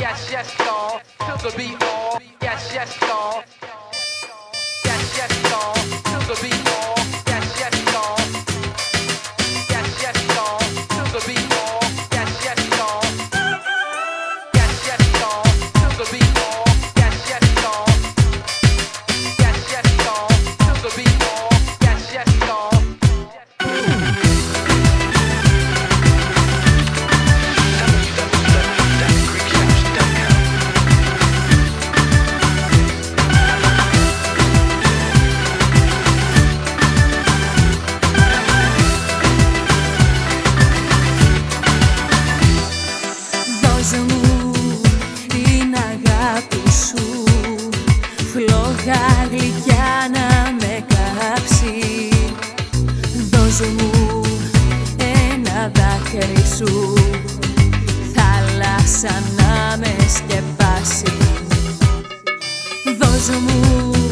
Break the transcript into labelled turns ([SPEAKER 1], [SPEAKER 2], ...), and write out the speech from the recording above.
[SPEAKER 1] Yes, yes, y'all. To the beat all. Yes, yes, y'all. Yes, yes, y'all. To the beat all. Yes, yes, y'all. Yes, yes, y'all. To the beat all. Yes, yes, y'all. Yes, yes, y'all. To the beat all. Yes, yes, y'all. Yes, yes, y'all. To the beat all. Yes, yes, y'all.
[SPEAKER 2] Δώσε μου την αγάπη σου, φλόγα γλυκιά να με κάψει. Δώσε μου ένα δάκρυ σου, θάλασσα να με σκεπάσει. Δώσε μου